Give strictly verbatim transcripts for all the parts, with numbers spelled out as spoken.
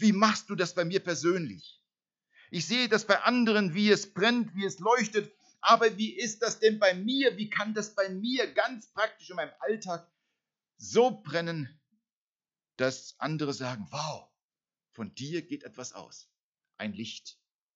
Wie machst du das bei mir persönlich? Ich sehe das bei anderen, wie es brennt, wie es leuchtet. Aber wie ist das denn bei mir? Wie kann das bei mir ganz praktisch in meinem Alltag so brennen, dass andere sagen, wow, von dir geht etwas aus. Ein Licht.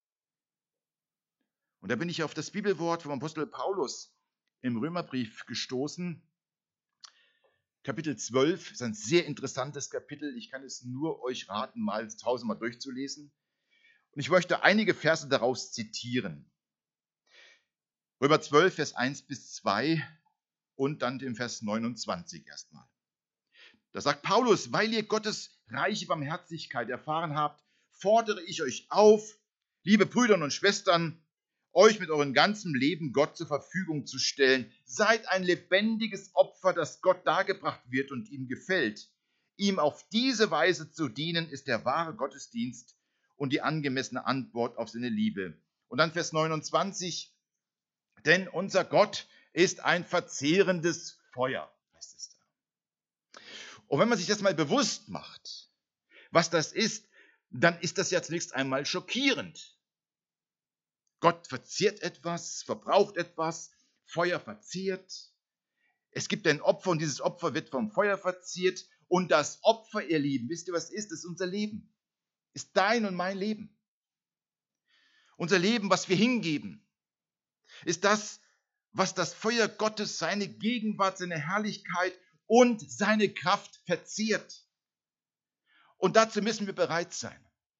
Und da bin ich auf das Bibelwort vom Apostel Paulus im Römerbrief gestoßen. Kapitel zwölf ist ein sehr interessantes Kapitel. Ich kann es nur euch raten, mal zu Hause mal durchzulesen. Und ich möchte einige Verse daraus zitieren. Römer zwölf, Vers eins bis zwei und dann den Vers neunundzwanzig erstmal. Da sagt Paulus, weil ihr Gottes reiche Barmherzigkeit erfahren habt, fordere ich euch auf, liebe Brüder und Schwestern, euch mit eurem ganzen Leben Gott zur Verfügung zu stellen. Seid ein lebendiges Opfer, das Gott dargebracht wird und ihm gefällt. Ihm auf diese Weise zu dienen, ist der wahre Gottesdienst und die angemessene Antwort auf seine Liebe. Und dann Vers neunundzwanzig, denn unser Gott ist ein verzehrendes Feuer, heißt es da. Und wenn man sich das mal bewusst macht, was das ist, dann ist das ja zunächst einmal schockierend. Gott verzehrt etwas, verbraucht etwas, Feuer verzehrt. Es gibt ein Opfer und dieses Opfer wird vom Feuer verzehrt. Und das Opfer, ihr Lieben, wisst ihr, was es ist? Das ist unser Leben. Ist dein und mein Leben. Unser Leben, was wir hingeben, ist das, was das Feuer Gottes, seine Gegenwart, seine Herrlichkeit und seine Kraft verzehrt. Und dazu müssen wir bereit sein.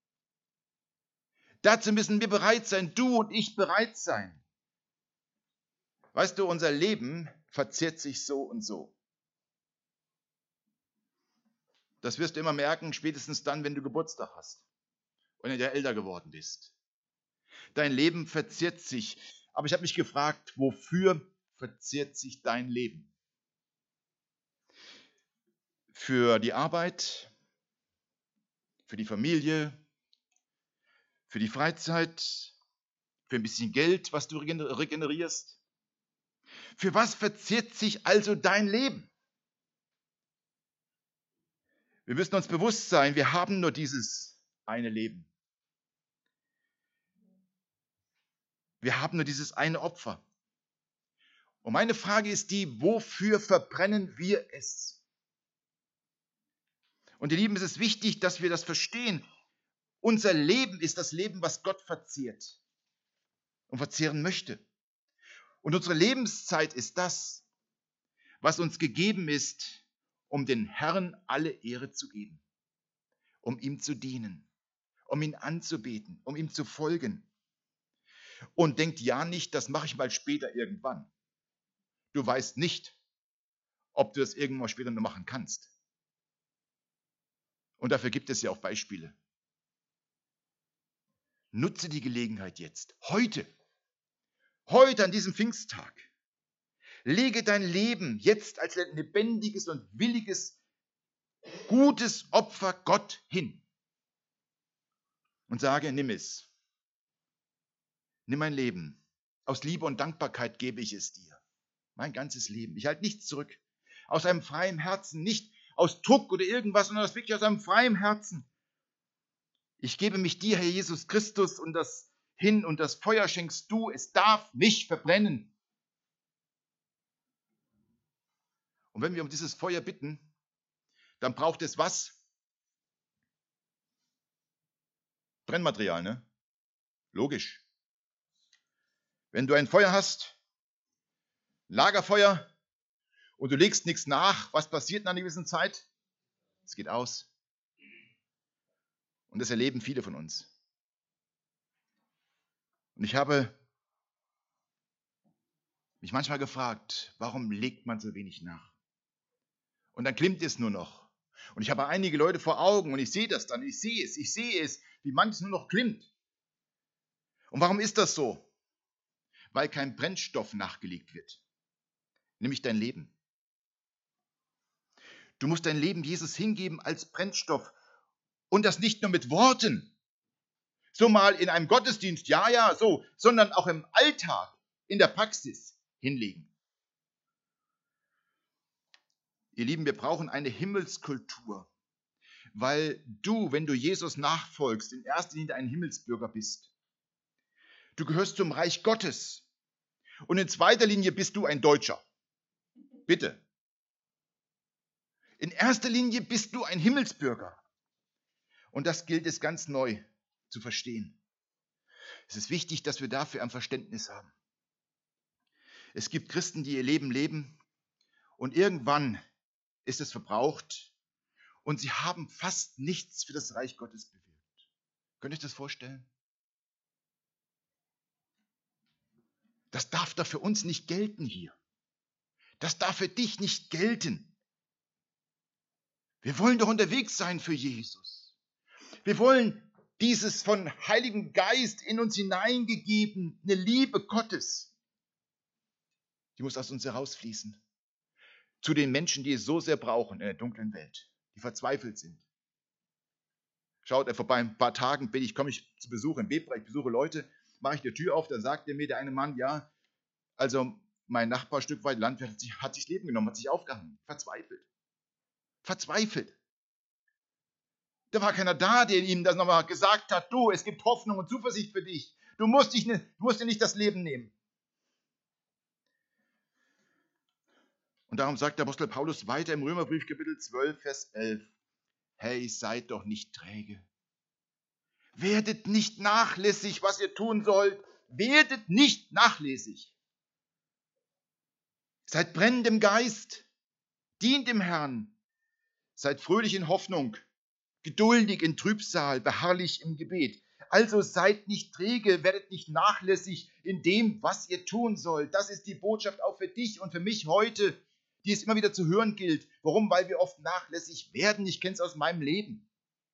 Dazu müssen wir bereit sein, du und ich bereit sein. Weißt du, unser Leben verzehrt sich so und so. Das wirst du immer merken, spätestens dann, wenn du Geburtstag hast und wenn du älter geworden bist. Dein Leben verzehrt sich. Aber ich habe mich gefragt, wofür verzehrt sich dein Leben? Für die Arbeit, für die Familie, für die Freizeit, für ein bisschen Geld, was du regenerierst. Für was verzehrt sich also dein Leben? Wir müssen uns bewusst sein, wir haben nur dieses eine Leben. Wir haben nur dieses eine Opfer. Und meine Frage ist die, wofür verbrennen wir es? Und ihr Lieben, es ist wichtig, dass wir das verstehen. Unser Leben ist das Leben, was Gott verzehrt und verzehren möchte. Und unsere Lebenszeit ist das, was uns gegeben ist, um den Herrn alle Ehre zu geben, um ihm zu dienen, um ihn anzubeten, um ihm zu folgen. Und denkt ja nicht, das mache ich mal später irgendwann. Du weißt nicht, ob du das irgendwann später noch machen kannst. Und dafür gibt es ja auch Beispiele. Nutze die Gelegenheit jetzt, heute, heute an diesem Pfingsttag. Lege dein Leben jetzt als ein lebendiges und williges, gutes Opfer Gott hin. Und sage, nimm es. Nimm mein Leben. Aus Liebe und Dankbarkeit gebe ich es dir. Mein ganzes Leben. Ich halte nichts zurück. Aus einem freien Herzen, nicht aus Druck oder irgendwas, sondern das wirklich aus einem freien Herzen. Ich gebe mich dir, Herr Jesus Christus, und das hin und das Feuer schenkst du. Es darf mich verbrennen. Und wenn wir um dieses Feuer bitten, dann braucht es was? Brennmaterial, ne? Logisch. Wenn du ein Feuer hast, Lagerfeuer, und du legst nichts nach, was passiert nach einer gewissen Zeit? Es geht aus. Und das erleben viele von uns. Und ich habe mich manchmal gefragt, warum legt man so wenig nach? Und dann klimmt es nur noch. Und ich habe einige Leute vor Augen und ich sehe das dann, ich sehe es, ich sehe es, wie manches nur noch klimmt. Und warum ist das so? Weil kein Brennstoff nachgelegt wird, nämlich dein Leben. Du musst dein Leben Jesus hingeben als Brennstoff und das nicht nur mit Worten, so mal in einem Gottesdienst, ja, ja, so, sondern auch im Alltag, in der Praxis hinlegen. Ihr Lieben, wir brauchen eine Himmelskultur. weil du, wenn du Jesus nachfolgst, in erster Linie ein Himmelsbürger bist. Du gehörst zum Reich Gottes. Und in zweiter Linie bist du ein Deutscher. Bitte. In erster Linie bist du ein Himmelsbürger. Und das gilt es ganz neu zu verstehen. Es ist wichtig, dass wir dafür ein Verständnis haben. Es gibt Christen, die ihr Leben leben und irgendwann ist es verbraucht und sie haben fast nichts für das Reich Gottes bewirkt. Könnt ihr euch das vorstellen? Das darf doch für uns nicht gelten hier. Das darf für dich nicht gelten. Wir wollen doch unterwegs sein für Jesus. Wir wollen dieses von Heiligen Geist in uns hineingegeben, eine Liebe Gottes, die muss aus uns herausfließen. Zu den Menschen, die es so sehr brauchen in der dunklen Welt, die verzweifelt sind. Schaut, vor ein paar Tagen bin ich, komme ich zu Besuch im Weber, ich besuche Leute, mache ich die Tür auf, dann sagt mir der eine Mann, ja, also mein Nachbar, Stück weit Landwirt, hat sich, hat sich das Leben genommen, hat sich aufgehangen, verzweifelt. Verzweifelt. Da war keiner da, der ihm das nochmal gesagt hat, du, es gibt Hoffnung und Zuversicht für dich. Du musst, dich ne, du musst dir nicht das Leben nehmen. Und darum sagt der Apostel Paulus weiter im Römerbrief Kapitel zwölf, Vers elf. Hey, seid doch nicht träge. Werdet nicht nachlässig, was ihr tun sollt. Werdet nicht nachlässig. Seid brennend im Geist. Dient dem Herrn. Seid fröhlich in Hoffnung. Geduldig in Trübsal, beharrlich im Gebet. Also seid nicht träge, werdet nicht nachlässig in dem, was ihr tun sollt. Das ist die Botschaft auch für dich und für mich heute, die es immer wieder zu hören gilt. Warum? Weil wir oft nachlässig werden. Ich kenne es aus meinem Leben.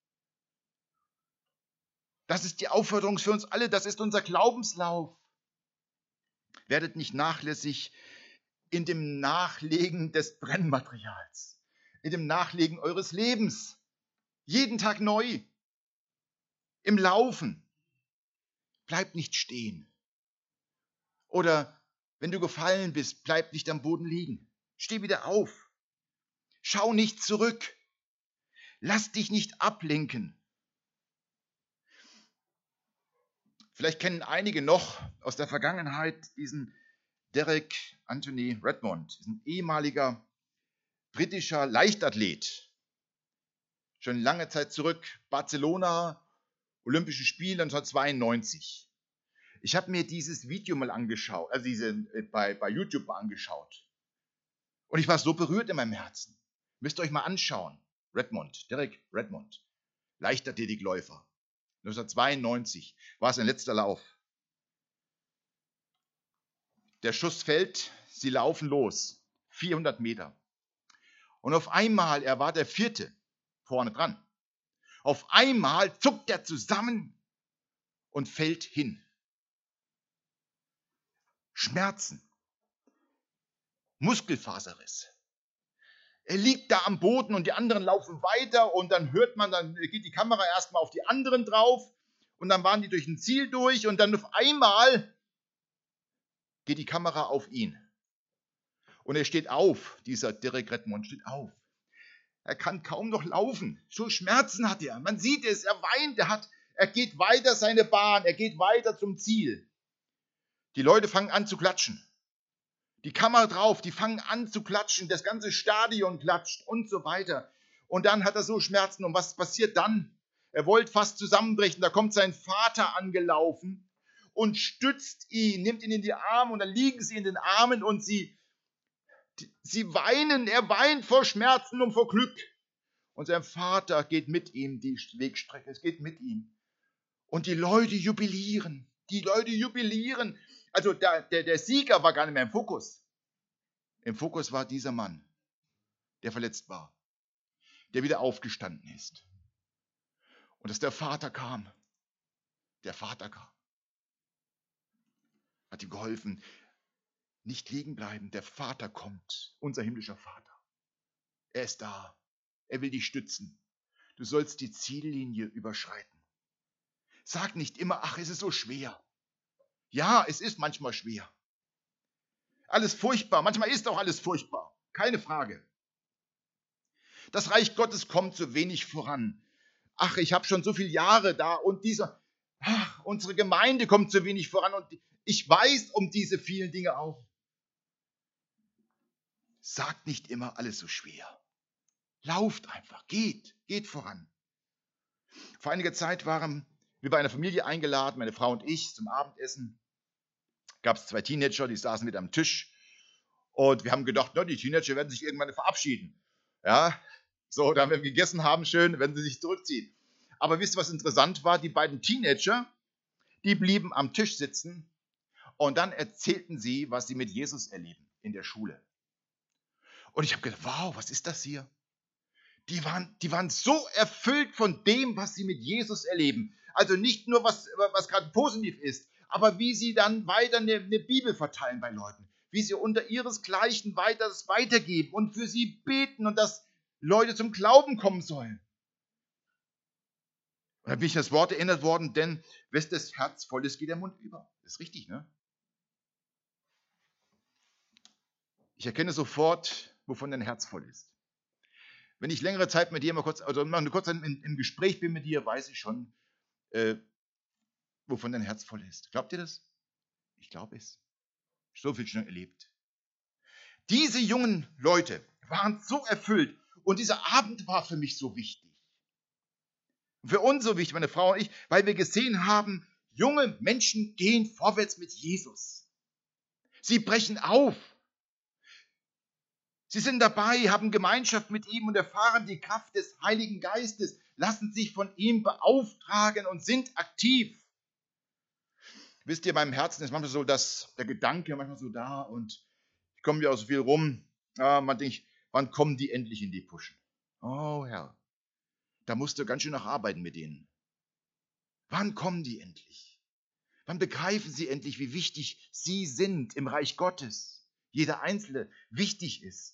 Das ist die Aufforderung für uns alle. Das ist unser Glaubenslauf. Werdet nicht nachlässig in dem Nachlegen des Brennmaterials, in dem Nachlegen eures Lebens. Jeden Tag neu. Im Laufen. Bleib nicht stehen. Oder wenn du gefallen bist, bleib nicht am Boden liegen. Steh wieder auf. Schau nicht zurück. Lass dich nicht ablenken. Vielleicht kennen einige noch aus der Vergangenheit diesen Derek Anthony Redmond, ein ehemaliger britischer Leichtathlet. Schon lange Zeit zurück, Barcelona, Olympische Spiele neunzehnhundertzweiundneunzig. Ich habe mir dieses Video mal angeschaut, also diese, äh, bei, bei YouTube mal angeschaut. Und ich war so berührt in meinem Herzen. Müsst ihr euch mal anschauen. Redmond, Derek Redmond, Leichtathletikläufer. neunzehnhundertzweiundneunzig war sein letzter Lauf. Der Schuss fällt, sie laufen los, vierhundert Meter. Und auf einmal, er war der Vierte vorne dran. Auf einmal zuckt er zusammen und fällt hin. Schmerzen. Muskelfaserriss. Er liegt da am Boden und die anderen laufen weiter und dann hört man, dann geht die Kamera erstmal auf die anderen drauf und dann waren die durch ein Ziel durch und dann auf einmal geht die Kamera auf ihn. Und er steht auf, dieser Derek Redmond steht auf. Er kann kaum noch laufen. So Schmerzen hat er. Man sieht es, er weint, er, hat, er geht weiter seine Bahn, er geht weiter zum Ziel. Die Leute fangen an zu klatschen. Die Kamera drauf, die fangen an zu klatschen, das ganze Stadion klatscht und so weiter. Und dann hat er so Schmerzen. Und was passiert dann? Er wollte fast zusammenbrechen. Da kommt sein Vater angelaufen und stützt ihn, nimmt ihn in die Arme und dann liegen sie in den Armen und sie, sie weinen. Er weint vor Schmerzen und vor Glück. Und sein Vater geht mit ihm die Wegstrecke. Es geht mit ihm. Und die Leute jubilieren. Die Leute jubilieren. Also der, der, der Sieger war gar nicht mehr im Fokus. Im Fokus war dieser Mann, der verletzt war, der wieder aufgestanden ist. Und dass der Vater kam. Der Vater kam. Hat ihm geholfen. Nicht liegen bleiben. Der Vater kommt. Unser himmlischer Vater. Er ist da. Er will dich stützen. Du sollst die Ziellinie überschreiten. Sag nicht immer, ach, es ist so schwer. Ja, es ist manchmal schwer. Alles furchtbar. Manchmal ist auch alles furchtbar. Keine Frage. Das Reich Gottes kommt so wenig voran. Ach, ich habe schon so viele Jahre da und dieser, ach, unsere Gemeinde kommt so wenig voran und ich weiß um diese vielen Dinge auch. Sagt nicht immer alles so schwer. Lauft einfach, geht, geht voran. Vor einiger Zeit waren wir bei einer Familie eingeladen, meine Frau und ich, zum Abendessen. Gab es zwei Teenager, die saßen mit am Tisch und wir haben gedacht, na, die Teenager werden sich irgendwann verabschieden. Ja, so, dann, wenn wir gegessen haben, schön, wenn sie sich zurückziehen. Aber wisst ihr, was interessant war? Die beiden Teenager, die blieben am Tisch sitzen und dann erzählten sie, was sie mit Jesus erleben in der Schule. Und ich habe gedacht, wow, was ist das hier? Die waren, die waren so erfüllt von dem, was sie mit Jesus erleben. Also nicht nur, was, was gerade positiv ist, aber wie sie dann weiter eine, eine Bibel verteilen bei Leuten. Wie sie unter ihresgleichen weiter das weitergeben und für sie beten und dass Leute zum Glauben kommen sollen. Und dann bin ich an das Wort erinnert worden, denn wes das Herz voll ist, geht der Mund über. Das ist richtig, ne? Ich erkenne sofort, wovon dein Herz voll ist. Wenn ich längere Zeit mit dir mal kurz, also mal kurz im, im Gespräch bin mit dir, weiß ich schon, äh, wovon dein Herz voll ist. Glaubt ihr das? Ich glaube es. So viel schon erlebt. Diese jungen Leute waren so erfüllt und dieser Abend war für mich so wichtig. Für uns so wichtig, meine Frau und ich, weil wir gesehen haben, junge Menschen gehen vorwärts mit Jesus. Sie brechen auf. Sie sind dabei, haben Gemeinschaft mit ihm und erfahren die Kraft des Heiligen Geistes, lassen sich von ihm beauftragen und sind aktiv. Wisst ihr, beim Herzen ist manchmal so, dass der Gedanke manchmal so da und ich komme ja auch so viel rum. Ah, man denkt, wann kommen die endlich in die Puschen? Oh Herr, da musst du ganz schön noch arbeiten mit denen. Wann kommen die endlich? Wann begreifen sie endlich, wie wichtig sie sind im Reich Gottes? Jeder Einzelne wichtig ist.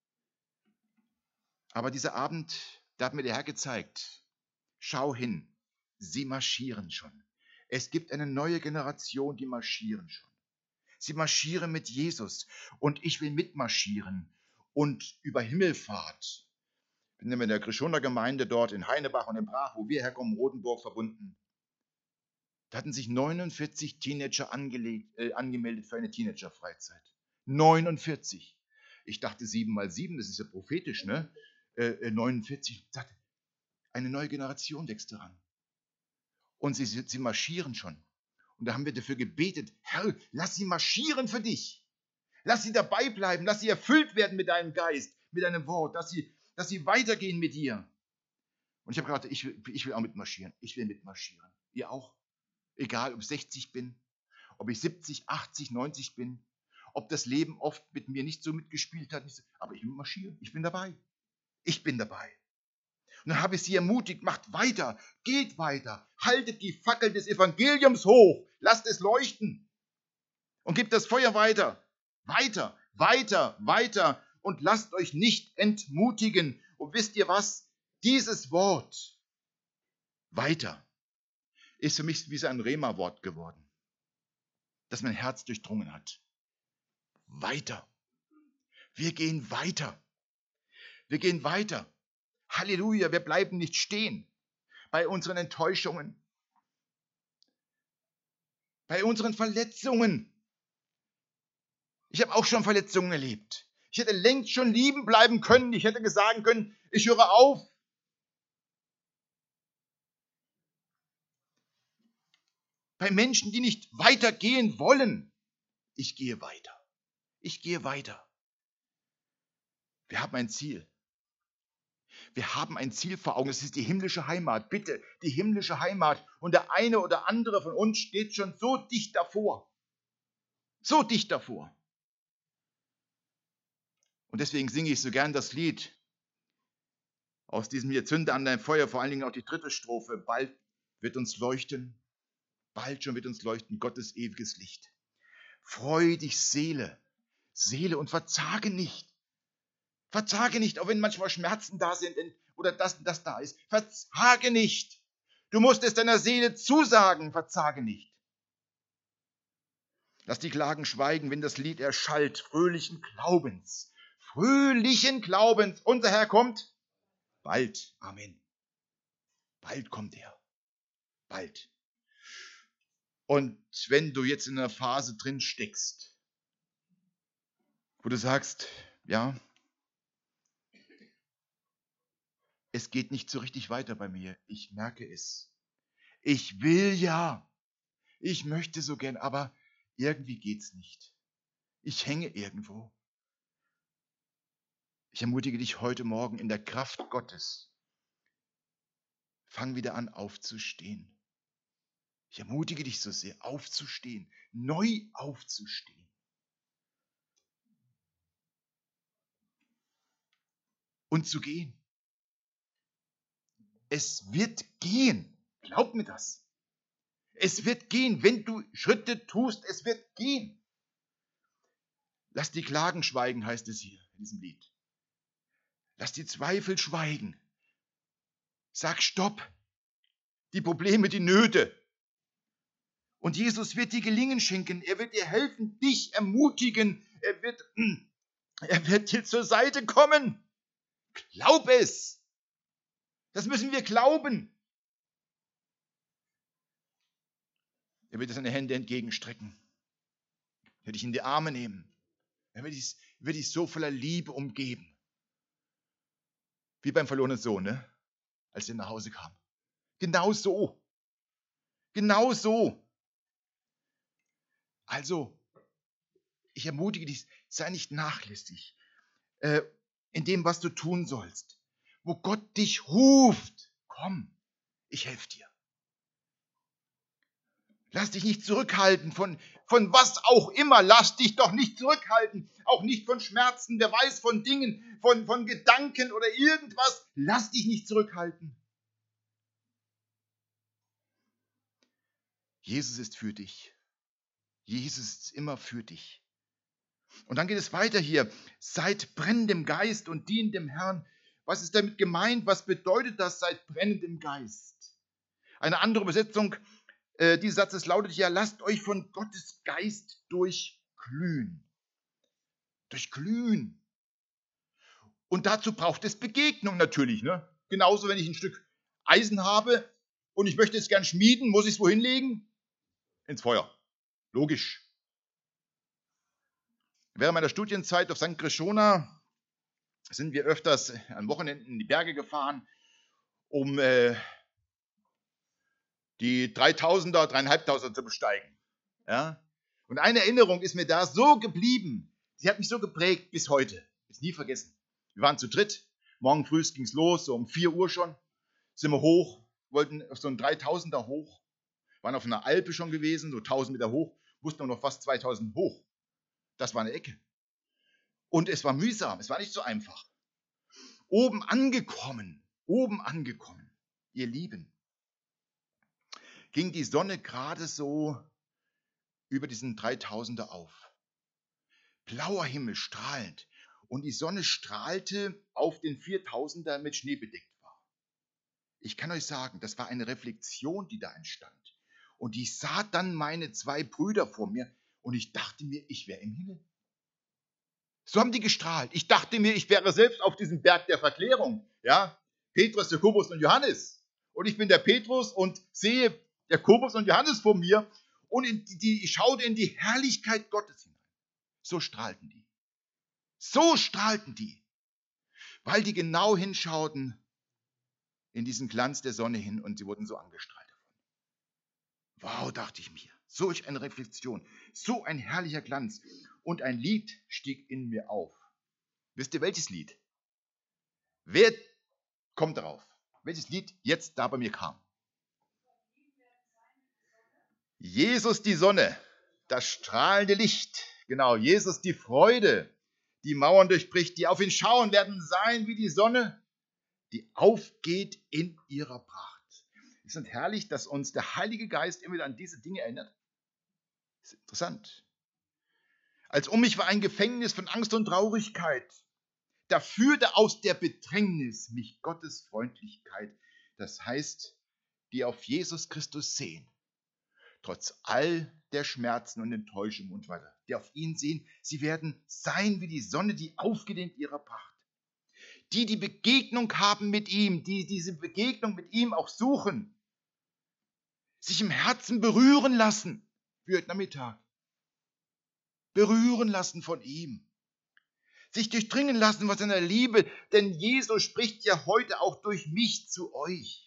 Aber dieser Abend, da hat mir der Herr gezeigt, schau hin, sie marschieren schon. Es gibt eine neue Generation, die marschieren schon. Sie marschieren mit Jesus und ich will mitmarschieren und über Himmelfahrt. Ich bin mit der Krischoner Gemeinde dort in Heinebach und in Brach, wo wir herkommen, Rotenburg verbunden. Da hatten sich neunundvierzig Teenager angelegt, äh, angemeldet für eine Teenagerfreizeit. neunundvierzig. Ich dachte sieben mal sieben, das ist ja prophetisch, ne? Äh, neunundvierzig. Ich dachte, eine neue Generation wächst heran. Und sie, sie marschieren schon. Und da haben wir dafür gebetet, Herr, lass sie marschieren für dich. Lass sie dabei bleiben, lass sie erfüllt werden mit deinem Geist, mit deinem Wort, dass sie, dass sie weitergehen mit dir. Und ich habe gedacht, ich will, ich will auch mitmarschieren. Ich will mitmarschieren. Ihr auch? Egal, ob ich sechzig bin, ob ich siebzig, achtzig, neunzig bin, ob das Leben oft mit mir nicht so mitgespielt hat. Nicht so, aber ich will marschieren. Ich bin dabei. Ich bin dabei. Und dann habe ich sie ermutigt, macht weiter, geht weiter, haltet die Fackel des Evangeliums hoch, lasst es leuchten und gebt das Feuer weiter, weiter, weiter, weiter und lasst euch nicht entmutigen. Und wisst ihr was? Dieses Wort, weiter, ist für mich wie so ein Rema-Wort geworden, das mein Herz durchdrungen hat. Weiter. Wir gehen weiter. Wir gehen weiter. Halleluja, wir bleiben nicht stehen bei unseren Enttäuschungen, bei unseren Verletzungen. Ich habe auch schon Verletzungen erlebt. Ich hätte längst schon lieben bleiben können. Ich hätte sagen können, ich höre auf. Bei Menschen, die nicht weitergehen wollen. Ich gehe weiter. Ich gehe weiter. Wir haben ein Ziel. Wir haben ein Ziel vor Augen, es ist die himmlische Heimat. Bitte, die himmlische Heimat. Und der eine oder andere von uns steht schon so dicht davor. So dicht davor. Und deswegen singe ich so gern das Lied aus diesem hier Zünde an dein Feuer, vor allen Dingen auch die dritte Strophe. Bald wird uns leuchten, bald schon wird uns leuchten Gottes ewiges Licht. Freu dich, Seele, Seele, und verzage nicht. Verzage nicht, auch wenn manchmal Schmerzen da sind oder das und das da ist. Verzage nicht. Du musst es deiner Seele zusagen, verzage nicht. Lass die Klagen schweigen, wenn das Lied erschallt, fröhlichen Glaubens. Fröhlichen Glaubens. Unser Herr kommt. Bald. Amen. Bald kommt er. Bald. Und wenn du jetzt in einer Phase drin steckst, wo du sagst, ja, es geht nicht so richtig weiter bei mir, ich merke es. Ich will ja, ich möchte so gern, aber irgendwie geht's nicht. Ich hänge irgendwo. Ich ermutige dich heute Morgen in der Kraft Gottes. Fang wieder an aufzustehen. Ich ermutige dich so sehr, aufzustehen, neu aufzustehen. Und zu gehen. Es wird gehen. Glaub mir das. Es wird gehen, wenn du Schritte tust, es wird gehen. Lass die Klagen schweigen, heißt es hier in diesem Lied. Lass die Zweifel schweigen. Sag Stopp. Die Probleme, die Nöte. Und Jesus wird dir Gelingen schenken. Er wird dir helfen, dich ermutigen. Er wird, er wird dir zur Seite kommen. Glaub es. Das müssen wir glauben. Er wird dir seine Hände entgegenstrecken. Er wird dich in die Arme nehmen. Er wird dich, wird dich so voller Liebe umgeben. Wie beim verlorenen Sohn, ne? Als er nach Hause kam. Genau so. Genau so. Also, ich ermutige dich, sei nicht nachlässig äh, in dem, was du tun sollst. Wo Gott dich ruft, komm, ich helfe dir. Lass dich nicht zurückhalten von, von was auch immer. Lass dich doch nicht zurückhalten. Auch nicht von Schmerzen, wer weiß, von Dingen, von, von Gedanken oder irgendwas. Lass dich nicht zurückhalten. Jesus ist für dich. Jesus ist immer für dich. Und dann geht es weiter hier. Seid brennendem Geist und dient dem Herrn. Was ist damit gemeint? Was bedeutet das, seid brennendem Geist? Eine andere Übersetzung äh, dieses Satzes lautet ja, lasst euch von Gottes Geist durchglühen. Durchglühen. Und dazu braucht es Begegnung natürlich. Ne? Genauso, wenn ich ein Stück Eisen habe und ich möchte es gern schmieden, muss ich es wohin legen? Ins Feuer. Logisch. Während meiner Studienzeit auf Sankt Krishona sind wir öfters an Wochenenden in die Berge gefahren, um äh, die dreitausender, dreieinhalbtausender zu besteigen. Ja? Und eine Erinnerung ist mir da so geblieben, sie hat mich so geprägt bis heute, ist nie vergessen. Wir waren zu dritt, morgen früh ging es los, so um vier Uhr schon, sind wir hoch, wollten auf so einen dreitausender hoch, waren auf einer Alpe schon gewesen, so tausend Meter hoch, mussten noch fast zweitausend hoch. Das war eine Ecke. Und es war mühsam, es war nicht so einfach. Oben angekommen, oben angekommen, ihr Lieben, ging die Sonne gerade so über diesen dreitausender auf. Blauer Himmel, strahlend. Und die Sonne strahlte auf den viertausender mit Schnee bedeckt war. Ich kann euch sagen, das war eine Reflexion, die da entstand. Und ich sah dann meine zwei Brüder vor mir und ich dachte mir, ich wäre im Himmel. So haben die gestrahlt. Ich dachte mir, ich wäre selbst auf diesem Berg der Verklärung. Ja? Petrus, Jakobus und Johannes. Und ich bin der Petrus und sehe Jakobus und Johannes vor mir und in die, ich schaute in die Herrlichkeit Gottes hinein. So strahlten die. So strahlten die. Weil die genau hinschauten in diesen Glanz der Sonne hin und sie wurden so angestrahlt davon. Wow, dachte ich mir. Solch eine Reflexion. So ein herrlicher Glanz. Und ein Lied stieg in mir auf. Wisst ihr, welches Lied? Wer kommt darauf? Welches Lied jetzt da bei mir kam? Jesus die Sonne, das strahlende Licht. Genau, Jesus die Freude, die Mauern durchbricht, die auf ihn schauen, werden sein wie die Sonne, die aufgeht in ihrer Pracht. Ist es herrlich, dass uns der Heilige Geist immer wieder an diese Dinge erinnert? Das ist interessant. Als um mich war ein Gefängnis von Angst und Traurigkeit. Da führte aus der Bedrängnis mich Gottes Freundlichkeit. Das heißt, die auf Jesus Christus sehen. Trotz all der Schmerzen und Enttäuschung und weiter, die auf ihn sehen, sie werden sein wie die Sonne, die aufgeht in ihrer Pracht. die die Begegnung haben mit ihm, die diese Begegnung mit ihm auch suchen, sich im Herzen berühren lassen für heute Nachmittag. Berühren lassen von ihm. Sich durchdringen lassen von seiner Liebe, denn Jesus spricht ja heute auch durch mich zu euch.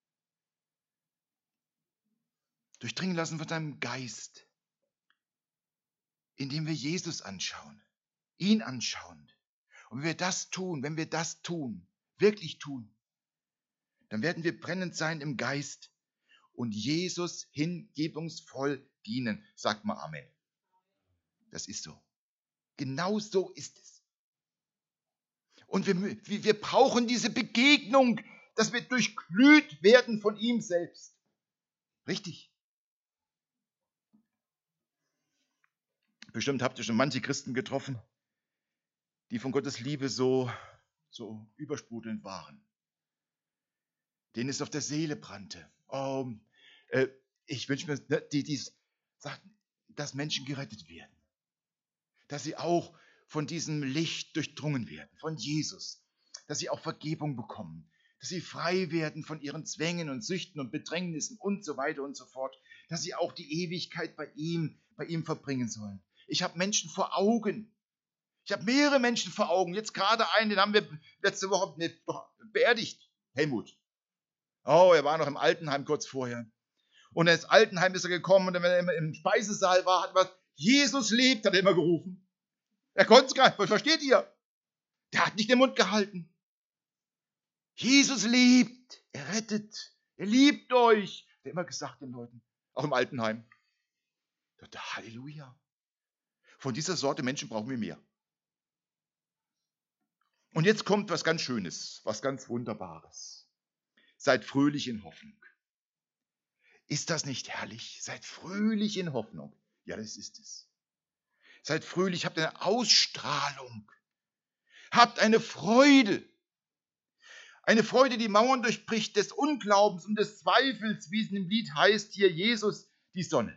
Durchdringen lassen von seinem Geist, indem wir Jesus anschauen, ihn anschauen. Und wenn wir das tun, wenn wir das tun, wirklich tun, dann werden wir brennend sein im Geist und Jesus hingebungsvoll dienen. Sagt mal Amen. Das ist so. Genau so ist es. Und wir, wir brauchen diese Begegnung, dass wir durchglüht werden von ihm selbst. Richtig. Bestimmt habt ihr schon manche Christen getroffen, die von Gottes Liebe so, so übersprudelnd waren, denen es auf der Seele brannte. Oh, äh, ich wünsche mir, ne, die, die sagten, dass Menschen gerettet werden, dass sie auch von diesem Licht durchdrungen werden, von Jesus, dass sie auch Vergebung bekommen, dass sie frei werden von ihren Zwängen und Süchten und Bedrängnissen und so weiter und so fort, dass sie auch die Ewigkeit bei ihm, bei ihm verbringen sollen. Ich habe Menschen vor Augen. Ich habe mehrere Menschen vor Augen. Jetzt gerade einen, den haben wir letzte Woche beerdigt. Helmut. Oh, er war noch im Altenheim kurz vorher. Und ins Altenheim ist er gekommen und wenn er im Speisesaal war, hat er was, Jesus lebt, hat er immer gerufen. Er konnte es gar nicht, versteht ihr? Der hat nicht den Mund gehalten. Jesus lebt, er rettet, er liebt euch. Hat er immer gesagt den Leuten, auch im Altenheim. Ich dachte, Halleluja. Von dieser Sorte Menschen brauchen wir mehr. Und jetzt kommt was ganz Schönes, was ganz Wunderbares. Seid fröhlich in Hoffnung. Ist das nicht herrlich? Seid fröhlich in Hoffnung. Ja, das ist es. Seid fröhlich, habt eine Ausstrahlung. Habt eine Freude. Eine Freude, die Mauern durchbricht des Unglaubens und des Zweifels, wie es in dem Lied heißt, hier Jesus, die Sonne.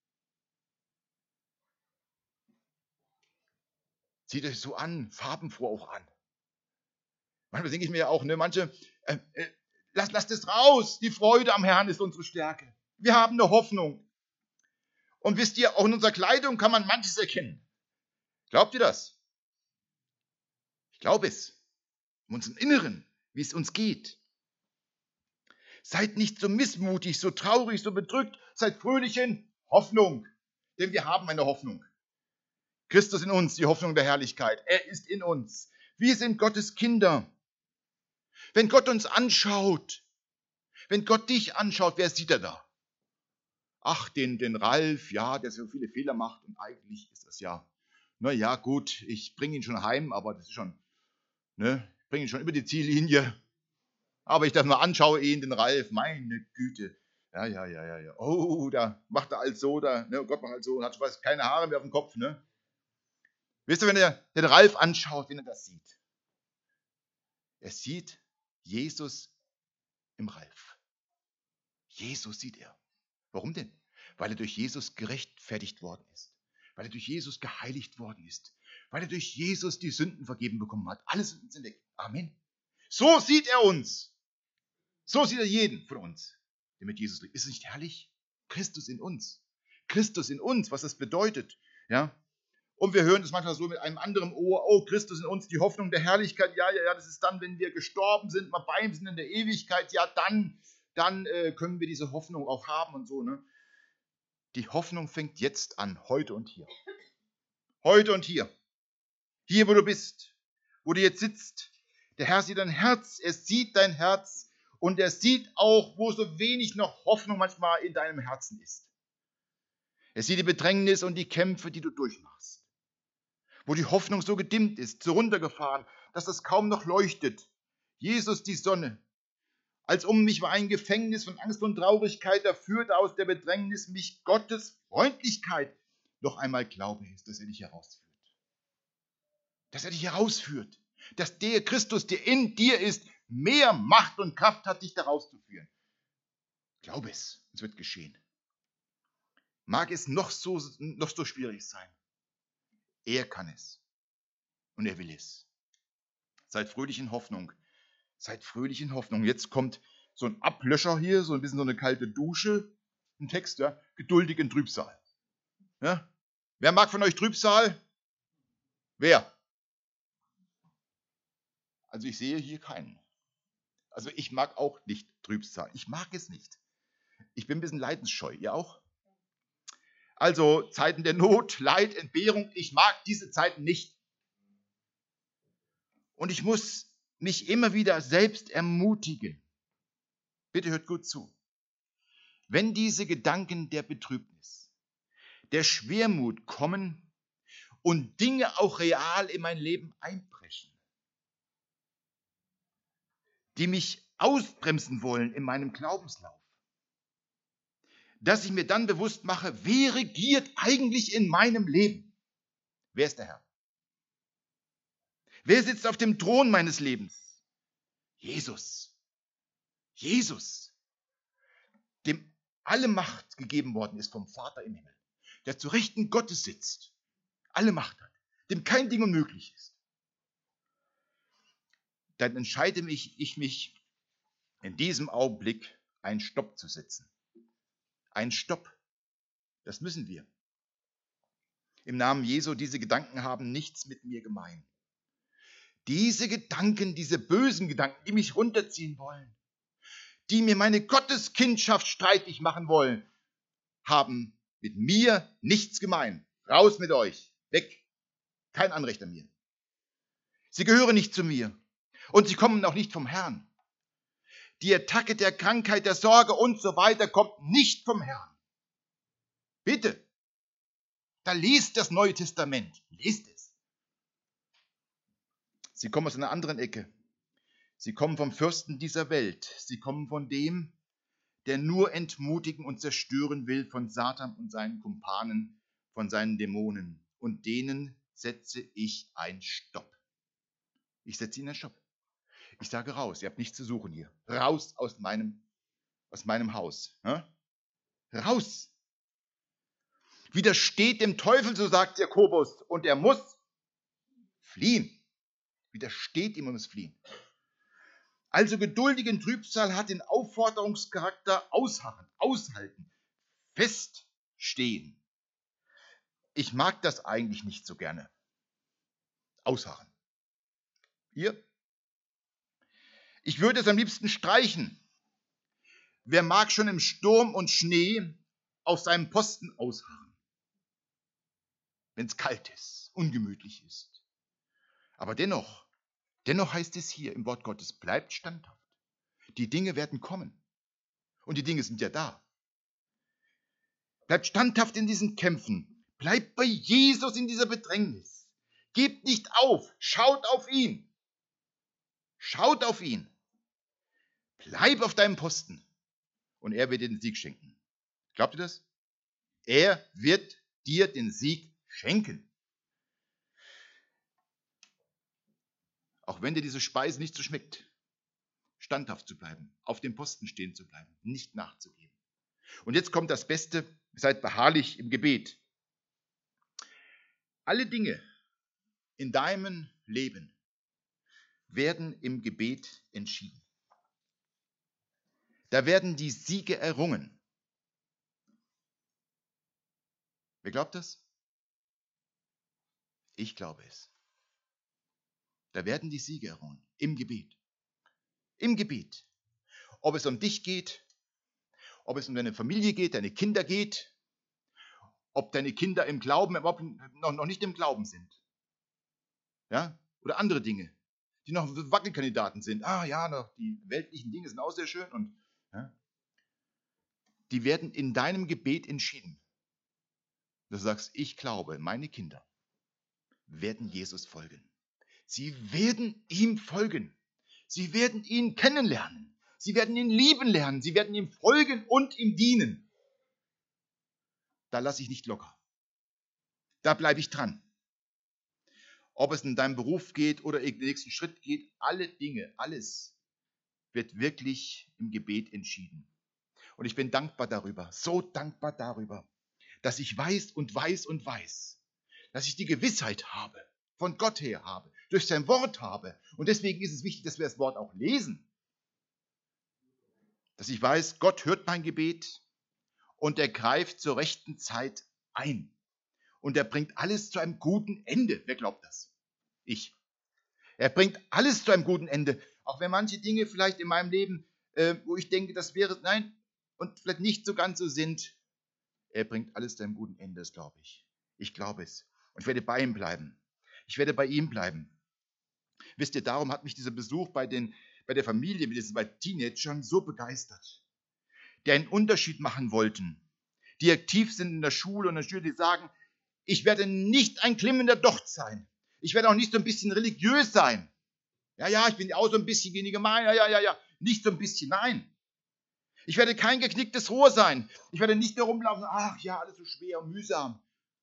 Zieht euch so an, farbenfroh auch an. Manchmal denke ich mir ja auch, ne, manche, äh, äh, lasst, lasst es raus, die Freude am Herrn ist unsere Stärke. Wir haben eine Hoffnung. Und wisst ihr, auch in unserer Kleidung kann man manches erkennen. Glaubt ihr das? Ich glaube es. In unserem Inneren, wie es uns geht. Seid nicht so missmutig, so traurig, so bedrückt. Seid fröhlich in Hoffnung. Denn wir haben eine Hoffnung. Christus in uns, die Hoffnung der Herrlichkeit. Er ist in uns. Wir sind Gottes Kinder. Wenn Gott uns anschaut, wenn Gott dich anschaut, wer sieht er da? Ach, den, den Ralf, ja, der so viele Fehler macht und eigentlich ist das ja, na ja, gut, ich bringe ihn schon heim, aber das ist schon, ne, ich bringe ihn schon über die Ziellinie. Aber ich das mal anschaue, ihn, den Ralf, meine Güte. Ja, ja, ja, ja, ja. Oh, da macht er alles so, da, ne, Gott macht alles so und hat schon fast keine Haare mehr auf dem Kopf, ne. Wisst ihr, wenn er den Ralf anschaut, wenn er das sieht? Er sieht Jesus im Ralf. Jesus sieht er. Warum denn? Weil er durch Jesus gerechtfertigt worden ist. Weil er durch Jesus geheiligt worden ist. Weil er durch Jesus die Sünden vergeben bekommen hat. Alle Sünden sind weg. Amen. So sieht er uns. So sieht er jeden von uns, der mit Jesus lebt. Ist es nicht herrlich? Christus in uns. Christus in uns, was das bedeutet. Ja? Und wir hören es manchmal so mit einem anderen Ohr. Oh, Christus in uns, die Hoffnung der Herrlichkeit. Ja, ja, ja, das ist dann, wenn wir gestorben sind, mal bei ihm sind in der Ewigkeit. Ja, dann, dann äh, können wir diese Hoffnung auch haben und so. Ne? Die Hoffnung fängt jetzt an, heute und hier. Heute und hier. Hier, wo du bist, wo du jetzt sitzt. Der Herr sieht dein Herz, er sieht dein Herz und er sieht auch, wo so wenig noch Hoffnung manchmal in deinem Herzen ist. Er sieht die Bedrängnis und die Kämpfe, die du durchmachst. Wo die Hoffnung so gedimmt ist, so runtergefahren, dass das kaum noch leuchtet. Jesus, die Sonne. Als um mich war ein Gefängnis von Angst und Traurigkeit, da führte aus der Bedrängnis mich Gottes Freundlichkeit. Noch einmal glaube ich, dass er dich herausführt. Dass er dich herausführt. Dass der Christus, der in dir ist, mehr Macht und Kraft hat, dich da rauszuführen. Glaube es, es wird geschehen. Mag es noch so, noch so schwierig sein. Er kann es. Und er will es. Seid fröhlich in Hoffnung. Seid fröhlich in Hoffnung. Jetzt kommt so ein Ablöscher hier, so ein bisschen so eine kalte Dusche. Ein Text, ja. Geduldig in Trübsal. Ja? Wer mag von euch Trübsal? Wer? Also ich sehe hier keinen. Also ich mag auch nicht Trübsal. Ich mag es nicht. Ich bin ein bisschen leidensscheu. Ihr auch? Also Zeiten der Not, Leid, Entbehrung. Ich mag diese Zeiten nicht. Und ich muss mich immer wieder selbst ermutigen. Bitte hört gut zu. Wenn diese Gedanken der Betrübnis, der Schwermut kommen und Dinge auch real in mein Leben einbrechen, die mich ausbremsen wollen in meinem Glaubenslauf, dass ich mir dann bewusst mache, wer regiert eigentlich in meinem Leben? Wer ist der Herr? Wer sitzt auf dem Thron meines Lebens? Jesus. Jesus, dem alle Macht gegeben worden ist vom Vater im Himmel, der zu Rechten Gottes sitzt, alle Macht hat, dem kein Ding unmöglich ist. Dann entscheide mich, ich mich in diesem Augenblick einen Stopp zu setzen. Ein Stopp. Das müssen wir. Im Namen Jesu, diese Gedanken haben nichts mit mir gemein. Diese Gedanken, diese bösen Gedanken, die mich runterziehen wollen, die mir meine Gotteskindschaft streitig machen wollen, haben mit mir nichts gemein. Raus mit euch. Weg. Kein Anrecht an mir. Sie gehören nicht zu mir. Und sie kommen auch nicht vom Herrn. Die Attacke der Krankheit, der Sorge und so weiter kommt nicht vom Herrn. Bitte. Da liest das Neue Testament. Liest es. Sie kommen aus einer anderen Ecke. Sie kommen vom Fürsten dieser Welt. Sie kommen von dem, der nur entmutigen und zerstören will, von Satan und seinen Kumpanen, von seinen Dämonen. Und denen setze ich einen Stopp. Ich setze ihnen einen Stopp. Ich sage raus, ihr habt nichts zu suchen hier. Raus aus meinem, aus meinem Haus. Ja? Raus. Widersteht dem Teufel, so sagt Jakobus, und er muss fliehen. Widersteht ihm und muss fliehen. Also geduldigen Trübsal hat den Aufforderungscharakter ausharren, aushalten, feststehen. Ich mag das eigentlich nicht so gerne. Ausharren. Ihr? Ich würde es am liebsten streichen. Wer mag schon im Sturm und Schnee auf seinem Posten ausharren? Wenn es kalt ist, ungemütlich ist. Aber dennoch, dennoch heißt es hier im Wort Gottes, bleibt standhaft. Die Dinge werden kommen. Und die Dinge sind ja da. Bleibt standhaft in diesen Kämpfen. Bleibt bei Jesus in dieser Bedrängnis. Gebt nicht auf. Schaut auf ihn. Schaut auf ihn. Bleib auf deinem Posten. Und er wird dir den Sieg schenken. Glaubt ihr das? Er wird dir den Sieg schenken. Auch wenn dir diese Speise nicht so schmeckt. Standhaft zu bleiben. Auf dem Posten stehen zu bleiben. Nicht nachzugeben. Und jetzt kommt das Beste. Seid beharrlich im Gebet. Alle Dinge in deinem Leben werden im Gebet entschieden. Da werden die Siege errungen. Wer glaubt das? Ich glaube es. Da werden die Siege errungen. Im Gebet. Im Gebet. Ob es um dich geht, ob es um deine Familie geht, deine Kinder geht, ob deine Kinder im Glauben, ob noch, noch nicht im Glauben sind. Ja? Oder andere Dinge, die noch Wackelkandidaten sind. Ah ja, noch die weltlichen Dinge sind auch sehr schön. Und ja? Die werden in deinem Gebet entschieden. Du sagst, ich glaube, meine Kinder werden Jesus folgen. Sie werden ihm folgen. Sie werden ihn kennenlernen. Sie werden ihn lieben lernen. Sie werden ihm folgen und ihm dienen. Da lasse ich nicht locker. Da bleibe ich dran. Ob es in deinem Beruf geht oder in den nächsten Schritt geht, alle Dinge, alles wird wirklich im Gebet entschieden. Und ich bin dankbar darüber, so dankbar darüber, dass ich weiß und weiß und weiß, dass ich die Gewissheit habe, von Gott her habe, durch sein Wort habe. Und deswegen ist es wichtig, dass wir das Wort auch lesen. Dass ich weiß, Gott hört mein Gebet und er greift zur rechten Zeit ein. Und er bringt alles zu einem guten Ende. Wer glaubt das? Ich. Er bringt alles zu einem guten Ende. Auch wenn manche Dinge vielleicht in meinem Leben, äh, wo ich denke, das wäre, nein, und vielleicht nicht so ganz so sind. Er bringt alles zu einem guten Ende, das glaube ich. Ich glaube es. Und ich werde bei ihm bleiben. Ich werde bei ihm bleiben. Wisst ihr, darum hat mich dieser Besuch bei, den, bei der Familie mit diesen zwei Teenagern so begeistert, die einen Unterschied machen wollten, die aktiv sind in der Schule und in der Schule, die sagen, ich werde nicht ein klimmender Docht sein. Ich werde auch nicht so ein bisschen religiös sein. Ja, ja, ich bin auch so ein bisschen gemein. Ja, ja, ja, ja. Nicht so ein bisschen, nein. Ich werde kein geknicktes Rohr sein. Ich werde nicht nur rumlaufen, ach ja, alles so schwer und mühsam.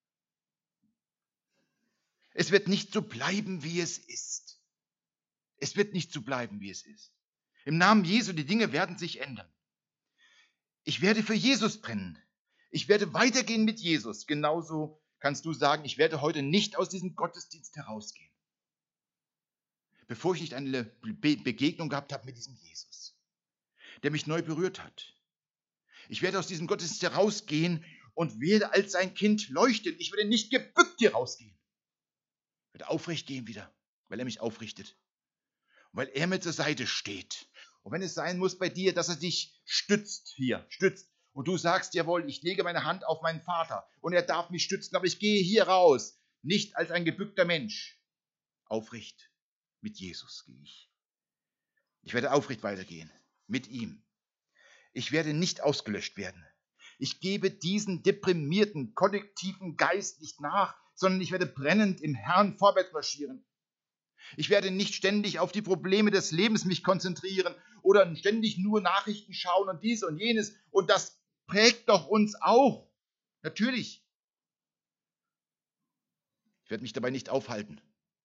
Es wird nicht so bleiben, wie es ist. Es wird nicht so bleiben, wie es ist. Im Namen Jesu, die Dinge werden sich ändern. Ich werde für Jesus brennen. Ich werde weitergehen mit Jesus. Genauso kannst du sagen, ich werde heute nicht aus diesem Gottesdienst herausgehen, bevor ich nicht eine Be- Begegnung gehabt habe mit diesem Jesus, der mich neu berührt hat. Ich werde aus diesem Gottesdienst herausgehen und werde als sein Kind leuchten. Ich werde nicht gebückt hier rausgehen. Ich werde aufrecht gehen wieder, weil er mich aufrichtet. Und weil er mir zur Seite steht. Und wenn es sein muss bei dir, dass er dich stützt hier, stützt. Und du sagst, jawohl, ich lege meine Hand auf meinen Vater und er darf mich stützen, aber ich gehe hier raus, nicht als ein gebückter Mensch. Aufrecht mit Jesus gehe ich. Ich werde aufrecht weitergehen, mit ihm. Ich werde nicht ausgelöscht werden. Ich gebe diesen deprimierten, kollektiven Geist nicht nach, sondern ich werde brennend im Herrn vorwärts marschieren. Ich werde nicht ständig auf die Probleme des Lebens mich konzentrieren oder ständig nur Nachrichten schauen und dies und jenes. Und das prägt doch uns auch. Natürlich. Ich werde mich dabei nicht aufhalten.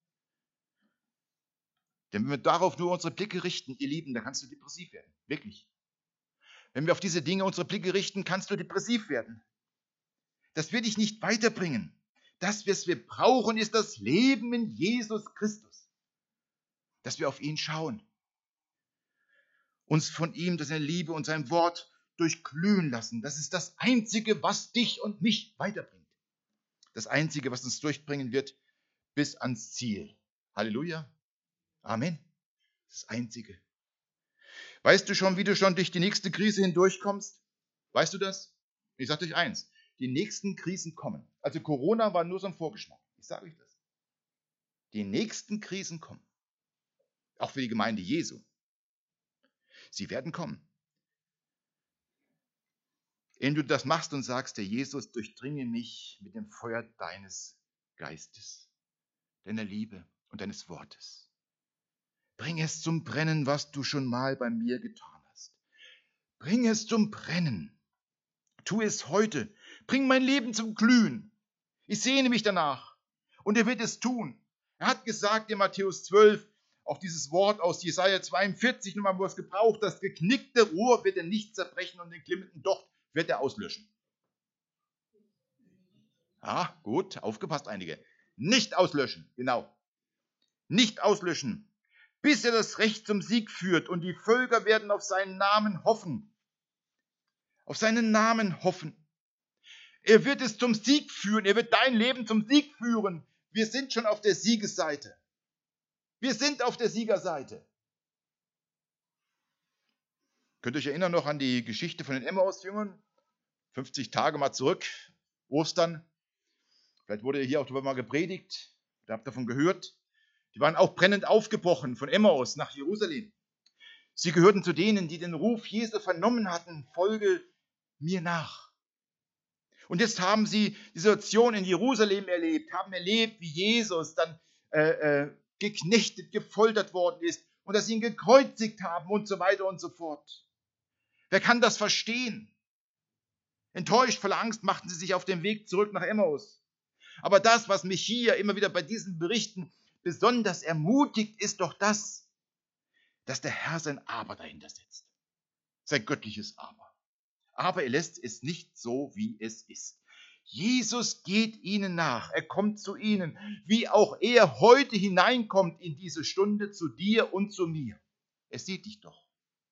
Denn wenn wir darauf nur unsere Blicke richten, ihr Lieben, dann kannst du depressiv werden. Wirklich. Wenn wir auf diese Dinge unsere Blicke richten, kannst du depressiv werden. Das wird dich nicht weiterbringen. Das, was wir brauchen, ist das Leben in Jesus Christus. Dass wir auf ihn schauen. Uns von ihm, dass seine Liebe und sein Wort durchglühen lassen. Das ist das Einzige, was dich und mich weiterbringt. Das Einzige, was uns durchbringen wird bis ans Ziel. Halleluja. Amen. Das Einzige. Weißt du schon, wie du schon durch die nächste Krise hindurchkommst? Weißt du das? Ich sage euch eins. Die nächsten Krisen kommen. Also Corona war nur so ein Vorgeschmack. Ich sage euch das. Die nächsten Krisen kommen. Auch für die Gemeinde Jesu. Sie werden kommen. Indem du das machst und sagst, der Jesus, durchdringe mich mit dem Feuer deines Geistes, deiner Liebe und deines Wortes. Bring es zum Brennen, was du schon mal bei mir getan hast. Bring es zum Brennen. Tu es heute. Bring mein Leben zum Glühen. Ich sehne mich danach. Und er wird es tun. Er hat gesagt in Matthäus zwölf, auch dieses Wort aus Jesaja zweiundvierzig, nochmal, wo es gebraucht, das geknickte Rohr wird er nicht zerbrechen und den glimmenden Docht wird er auslöschen. Ah, gut, aufgepasst einige. Nicht auslöschen, genau. Nicht auslöschen, bis er das Recht zum Sieg führt und die Völker werden auf seinen Namen hoffen. Auf seinen Namen hoffen. Er wird es zum Sieg führen, er wird dein Leben zum Sieg führen. Wir sind schon auf der Siegesseite. Wir sind auf der Siegerseite. Könnt ihr euch erinnern noch an die Geschichte von den Emmaus-Jüngern? fünfzig Tage mal zurück, Ostern. Vielleicht wurde hier auch darüber mal gepredigt. Ihr habt davon gehört. Die waren auch brennend aufgebrochen von Emmaus nach Jerusalem. Sie gehörten zu denen, die den Ruf Jesu vernommen hatten, folge mir nach. Und jetzt haben sie die Situation in Jerusalem erlebt, haben erlebt, wie Jesus dann äh, äh, geknechtet, gefoltert worden ist und dass sie ihn gekreuzigt haben und so weiter und so fort. Wer kann das verstehen? Enttäuscht, voller Angst machten sie sich auf den Weg zurück nach Emmaus. Aber das, was mich hier immer wieder bei diesen Berichten besonders ermutigt, ist doch das, dass der Herr sein Aber dahinter setzt. Sein göttliches Aber. Aber er lässt es nicht so, wie es ist. Jesus geht ihnen nach. Er kommt zu ihnen, wie auch er heute hineinkommt in diese Stunde zu dir und zu mir. Er sieht dich doch.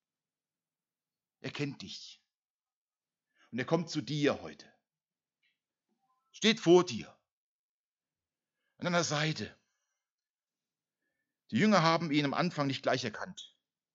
Er kennt dich. Und er kommt zu dir heute. Steht vor dir. An deiner Seite. Die Jünger haben ihn am Anfang nicht gleich erkannt.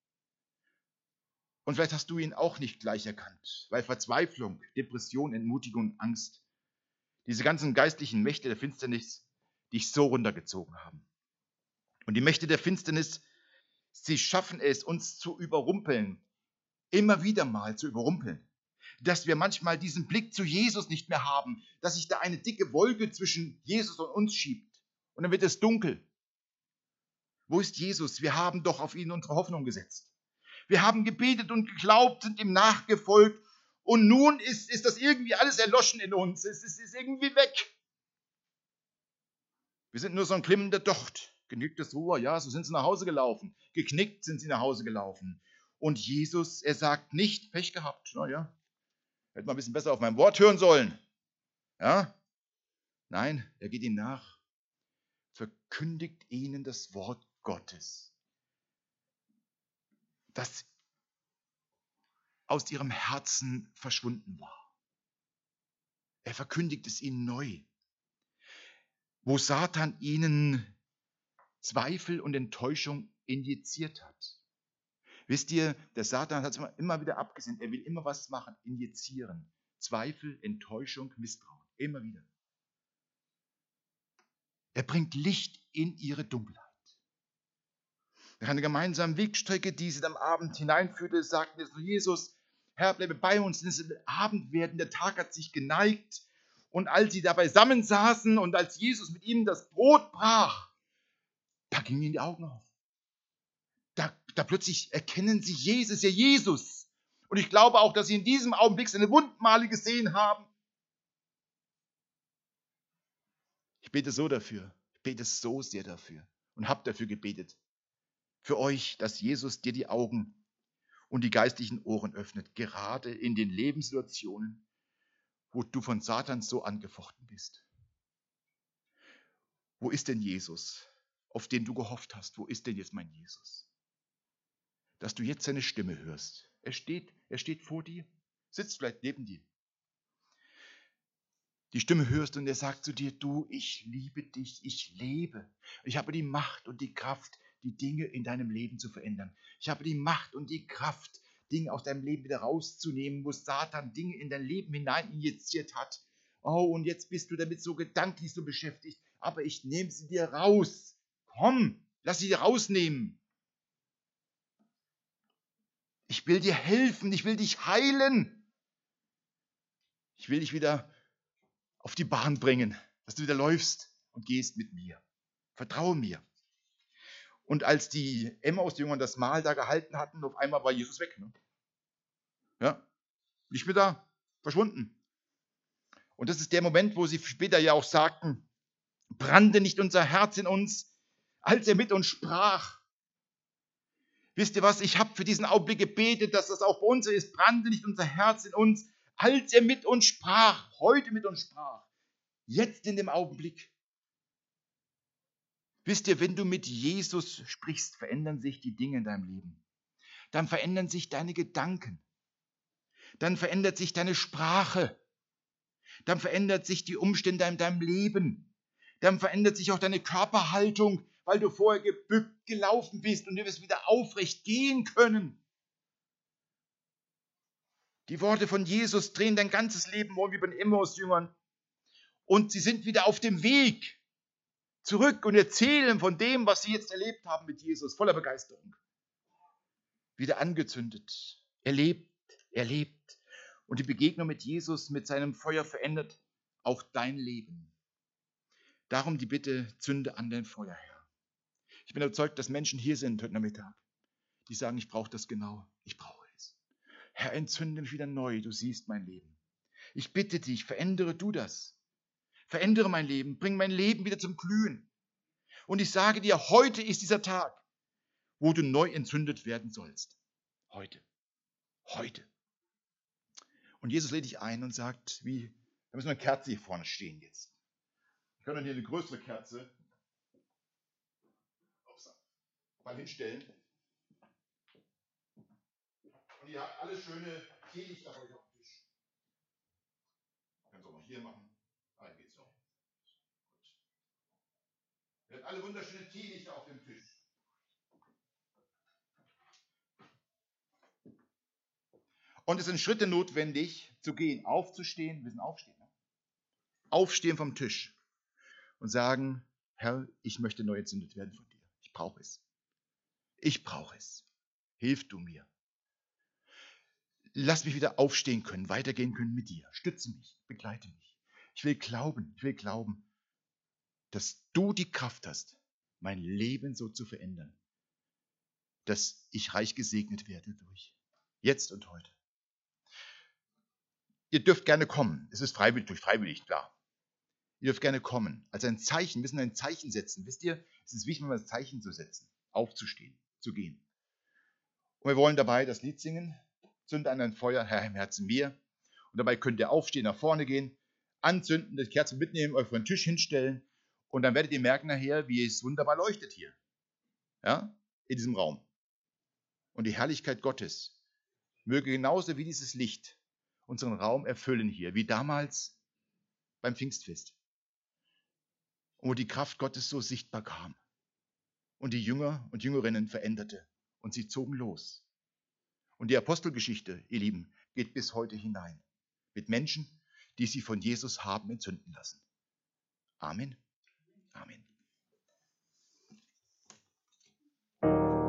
Und vielleicht hast du ihn auch nicht gleich erkannt, weil Verzweiflung, Depression, Entmutigung, Angst, diese ganzen geistlichen Mächte der Finsternis dich so runtergezogen haben. Und die Mächte der Finsternis, sie schaffen es, uns zu überrumpeln, immer wieder mal zu überrumpeln, dass wir manchmal diesen Blick zu Jesus nicht mehr haben, dass sich da eine dicke Wolke zwischen Jesus und uns schiebt und dann wird es dunkel. Wo ist Jesus? Wir haben doch auf ihn unsere Hoffnung gesetzt. Wir haben gebetet und geglaubt, sind ihm nachgefolgt und nun ist, ist das irgendwie alles erloschen in uns. Es ist, ist irgendwie weg. Wir sind nur so ein glimmender Docht. Genügtes Ruhe, ja, so sind sie nach Hause gelaufen. Geknickt sind sie nach Hause gelaufen. Und Jesus, er sagt nicht, Pech gehabt. Na ja, hätte mal ein bisschen besser auf mein Wort hören sollen. Ja? Nein, er geht ihnen nach. Verkündigt ihnen das Wort Gottes, das aus ihrem Herzen verschwunden war. Er verkündigt es ihnen neu. Wo Satan ihnen Zweifel und Enttäuschung injiziert hat. Wisst ihr, der Satan hat es immer wieder abgesehen. Er will immer was machen, injizieren. Zweifel, Enttäuschung, Misstrauen. Immer wieder. Er bringt Licht in ihre Dunkelheit. Nach einer gemeinsamen Wegstrecke, die sie am Abend hineinführte, sagten sie zu Jesus, Herr, bleibe bei uns, denn es wird Abend werden, der Tag hat sich geneigt. Und als sie da beisammen saßen und als Jesus mit ihnen das Brot brach, da gingen ihnen die Augen auf. Da, da plötzlich erkennen sie Jesus, ja Jesus. Und ich glaube auch, dass sie in diesem Augenblick seine Wundmale gesehen haben. Ich bete so dafür, ich bete so sehr dafür und habe dafür gebetet. Für euch, dass Jesus dir die Augen und die geistlichen Ohren öffnet, gerade in den Lebenssituationen, wo du von Satan so angefochten bist. Wo ist denn Jesus, auf den du gehofft hast? Wo ist denn jetzt mein Jesus? Dass du jetzt seine Stimme hörst. Er steht, er steht vor dir, sitzt vielleicht neben dir. Die Stimme hörst und er sagt zu dir, du, ich liebe dich, ich lebe. Ich habe die Macht und die Kraft, die Dinge in deinem Leben zu verändern. Ich habe die Macht und die Kraft, Dinge aus deinem Leben wieder rauszunehmen, wo Satan Dinge in dein Leben hinein injiziert hat. Oh, und jetzt bist du damit so gedanklich so beschäftigt, aber ich nehme sie dir raus. Komm, lass sie dir rausnehmen. Ich will dir helfen, ich will dich heilen. Ich will dich wieder auf die Bahn bringen, dass du wieder läufst und gehst mit mir. Vertraue mir. Und als die Emmaus-Jünger das Mahl da gehalten hatten, auf einmal war Jesus weg. Ne? Ja, nicht mehr da, verschwunden. Und das ist der Moment, wo sie später ja auch sagten, brannte nicht unser Herz in uns, als er mit uns sprach. Wisst ihr was, ich habe für diesen Augenblick gebetet, dass das auch bei uns ist, brannte nicht unser Herz in uns, als er mit uns sprach, heute mit uns sprach, jetzt in dem Augenblick. Wisst ihr, wenn du mit Jesus sprichst, verändern sich die Dinge in deinem Leben. Dann verändern sich deine Gedanken. Dann verändert sich deine Sprache. Dann verändert sich die Umstände in deinem Leben. Dann verändert sich auch deine Körperhaltung, weil du vorher gebückt gelaufen bist und du wirst wieder aufrecht gehen können. Die Worte von Jesus drehen dein ganzes Leben um wie bei den Emmaus-Jüngern. Und sie sind wieder auf dem Weg zurück und erzählen von dem, was sie jetzt erlebt haben mit Jesus, voller Begeisterung. Wieder angezündet. Er lebt, er lebt. Und die Begegnung mit Jesus, mit seinem Feuer verändert auch dein Leben. Darum die Bitte, zünde an dein Feuer, Herr. Ich bin überzeugt, dass Menschen hier sind heute Nachmittag, die sagen, ich brauche das genau, ich brauche es. Herr, entzünde mich wieder neu, du siehst mein Leben. Ich bitte dich, verändere du das. Verändere mein Leben, bring mein Leben wieder zum Glühen. Und ich sage dir, heute ist dieser Tag, wo du neu entzündet werden sollst. Heute. Heute. Und Jesus lädt dich ein und sagt, wie Da müssen wir eine Kerze hier vorne stehen jetzt. Wir können dann hier eine größere Kerze mal hinstellen. Und ihr habt alle schöne Teelichter bei euch auf dem Tisch. Kannst du auch mal hier machen. Ah, hier geht's noch. Gut. Ihr habt alle wunderschöne Teelichter auf dem Tisch. Und es sind Schritte notwendig, zu gehen, aufzustehen. Wir sind aufstehen. Ne? Aufstehen vom Tisch und sagen, Herr, ich möchte neu entzündet werden von dir. Ich brauche es. Ich brauche es. Hilf du mir. Lass mich wieder aufstehen können, weitergehen können mit dir. Stütze mich, begleite mich. Ich will glauben, ich will glauben, dass du die Kraft hast, mein Leben so zu verändern, dass ich reich gesegnet werde durch jetzt und heute. Ihr dürft gerne kommen. Es ist freiwillig, durch freiwillig, klar. Ihr dürft gerne kommen. Als ein Zeichen, wir müssen ein Zeichen setzen. Wisst ihr, es ist wichtig, mal ein Zeichen zu setzen, aufzustehen, zu gehen. Und wir wollen dabei das Lied singen. Zünde an ein Feuer, Herr im Herzen mir. Und dabei könnt ihr aufstehen, nach vorne gehen, anzünden, die Kerze mitnehmen, euch vor den Tisch hinstellen. Und dann werdet ihr merken nachher, wie es wunderbar leuchtet hier. Ja, in diesem Raum. Und die Herrlichkeit Gottes möge genauso wie dieses Licht unseren Raum erfüllen hier, wie damals beim Pfingstfest. Und wo die Kraft Gottes so sichtbar kam und die Jünger und Jüngerinnen veränderte. Und sie zogen los. Und die Apostelgeschichte, ihr Lieben, geht bis heute hinein. Mit Menschen, die sie von Jesus haben entzünden lassen. Amen. Amen.